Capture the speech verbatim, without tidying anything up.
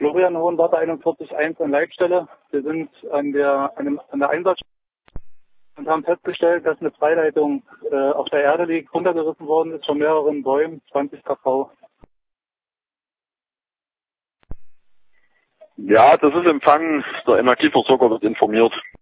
Florian Hohenwarter einundvierzig eins an Leitstelle. Wir sind an der, an, dem, an der Einsatzstelle und haben festgestellt, dass eine Freileitung äh, auf der Erde liegt, runtergerissen worden ist von mehreren Bäumen, zwanzig Kilowatt. Ja, das ist Empfang. Der Energieversorger wird informiert.